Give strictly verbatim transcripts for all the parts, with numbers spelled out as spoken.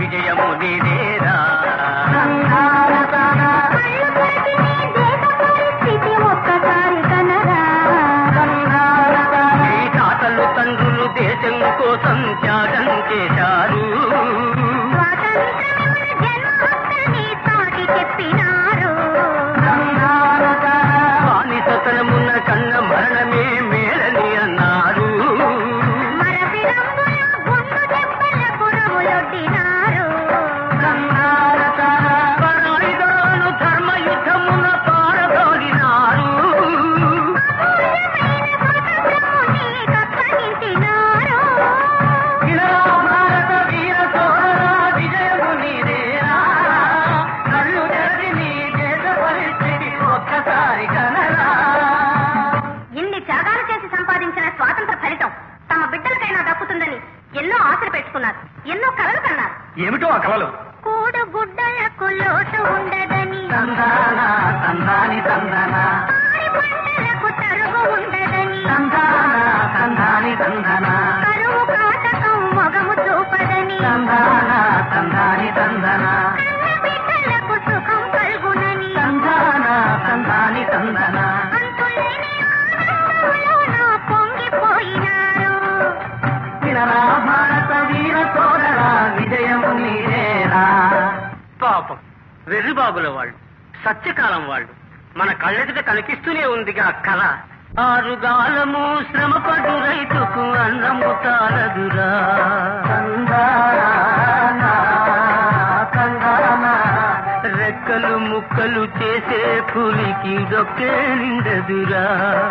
విజయము నీదేరా. ఈ తాతలు తండ్రులు దేశం కోసం త్యాగం చేశారు. బానిసతనమున్న కన్న మరణమే మేలని అన్నారు. పరాయిదాను ధర్మయుద్ధమున పారదోలినారు. భారత వీర సోదరా విజయము నీదేరా. కళ్ళు తెరచి నీ దేశ పరిస్థితి ఒక్కసారి కనరా. ఇన్ని త్యాగాలు చేసి సంపాదించిన స్వాతంత్ర ఫలితం తమ బిడ్డలకైనా దక్కుతుందని ఎన్నో ఆశలు పెట్టుకున్నారు, ఎన్నో కలలు కన్నారు. ఏమిటో ఆ కలలు? కూడు గుడ్డలకు లోటు ఉండదని, తందానా తందాని తందనా, పంటలకు తరుగు ఉండదని, తందానా తందాని తందనా, కరువు కాటకం మొగము చూపదని, తందానా తందాని తందనా, కన్న బిడ్డలకు సుఖం కలుగునని, తందానా తందాని తందనా. అంతులేని ఆనందంలోనూ పొంగిపోయినారు. వినరా భారత వీర సోదరా విజయము నీదేరా. పాపం వెర్రిబాబుల వాళ్ళు, సత్యకాలం వాళ్ళు మన కళ్ళెదుట కనిపిస్తూనే ఉందిగా కళ. ఆరుగాలము శ్రమపడు రైతుకు అన్నము తారదురా. రెక్కలు ముక్కలు చేసే పులికి డొక్కే నిండదురా.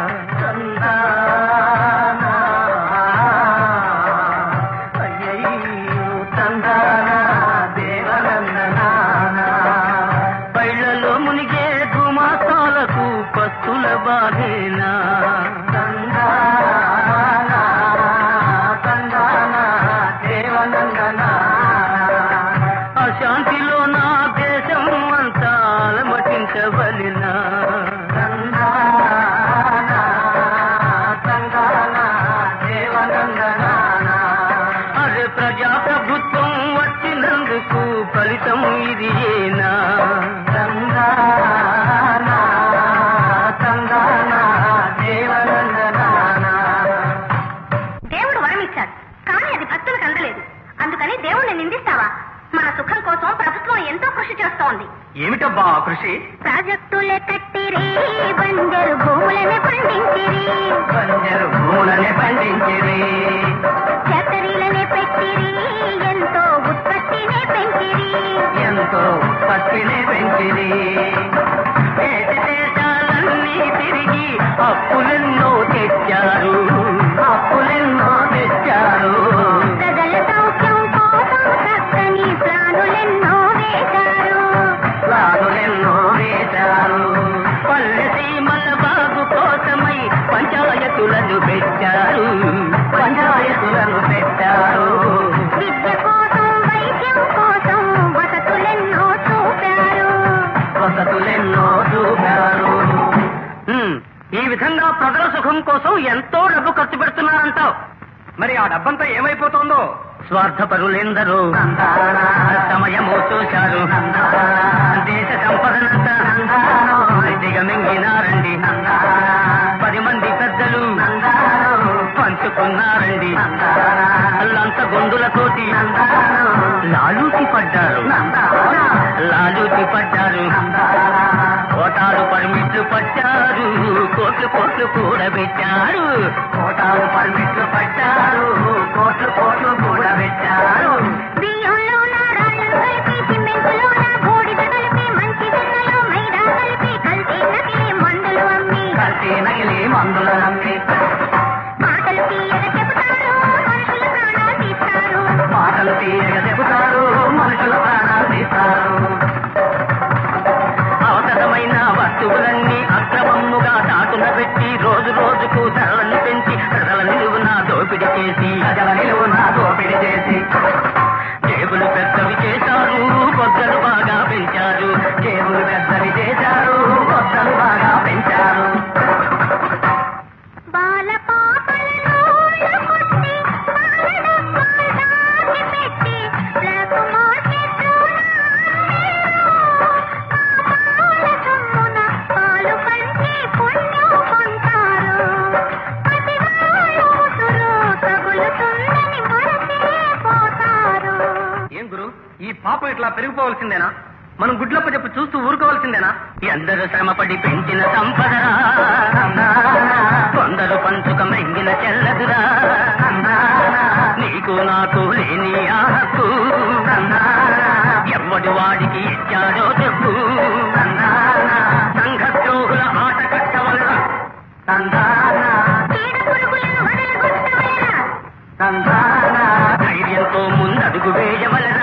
పైళ్లలో మునిగే గుమాస్తాలకు పస్తుల బాధేనా. అశాంతిలో నా దేశం అంతా అలమటించవలెనా. అరే ప్రజాప్రభుత్వం వచ్చినందుకు ఫలితం ఇది ఏనా. దేవుడు వరమిచ్చాడు, కానీ అది భక్తులకు అందలేదు. అందుకని దేవుణ్ణి నిందిస్తావా? మన సుఖం కోసం ప్రభుత్వం ఎంతో కృషి చేస్తోంది. ఏమిటబ్బా కృషి? ప్రాజెక్టులే కట్టిరి, బంజరు భూములనే పండించిరి, బంజరు భూములనే పండించిరి, ఫ్యాక్టరీలనే పెట్టిరి, ఎంతో ఉత్పత్తినే పెంచిరి, ఎంతో ఉత్పత్తినే పెంచిరి. దేశ దేశాలన్నీ తిరిగి అప్పులెన్నో తెచ్చారు, అప్పులెన్నో తెచ్చారు. ప్రజల సౌఖ్యం కోసం చక్కని ప్లానులెన్నో వేశారు, ప్లానులెన్నో వేశారు. పల్లె సీమల బాగు కోసమై పంచాయతులను పెట్టారు, పంచాయతులను పెట్టారు. విద్య కోసం వైద్యం కోసం వసతులెన్నో చూపారు, వసతులెన్నో చూపారు. హ్మ్, ఈ విధంగా ప్రజల సుఖం కోసం ఎంతో డబ్బు ఖర్చు పెడుతున్నారంటావు. మరి ఆ డబ్బంతా ఏమైపోతుందో? స్వార్థపరులెందరో సమయము చూశారు, దేశ సంపదనంతా దిగమింగినారండి. పది మంది పెద్దలు పంచుకున్నారండి. లంచ గొంతులతోటి లాలూచి పడ్డారు, లాలూచి పడ్డారు. కోటాలు పర్మిట్లు పట్టారు, కోట్లు కోట్లు కూడబెట్టారు. కోటాలు పర్మిట్లు పట్టారు, కోట్లు కోట్లు కూడబెట్టారు. బియ్యంలో నారాళ్ళు కలిపి, సిమెంటులో నా బూడిద కలిపి, మంచి వెన్నలో మైదా కలిపి, కల్తీ నకిలీ మందులు అమ్మి, కల్తీ నకిలీ మందుల నమ్మి మాటలు తీయగా చెబుతారు, మనుషుల ప్రాణాలు తీస్తారు, మాటలు తీయగా చెబుతారు, మనుషుల ప్రాణాలు తీస్తారు. అవసరమైన వస్తువులన్నీ అక్రమముగా దాటున పెట్టి రోజు రోజుకు ధరలను పెంచి ప్రజల నిలువున పాపం ఇట్లా పెరిగిపోవలసిందేనా? మనం గుడ్లప్ప చెప్పు చూస్తూ ఊరుకోవాల్సిందేనా? ఎందరు శ్రమపడి పెంచిన సంపదరా, కొందరు పంచుక మెంగిన చెల్లదురా, నీకు నాకు లేని ఆ హక్కు ఎవ్వడి వాడికి ఇచ్చాడో చెప్పు. సంఘ ద్రోహుల ఆట కట్టవలన ధైర్యంతో ముందడుగు వేయవలన,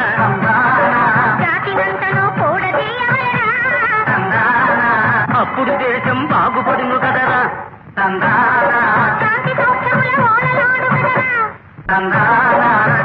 అప్పుడు దేశం బాగుపడును కదరా. తందానా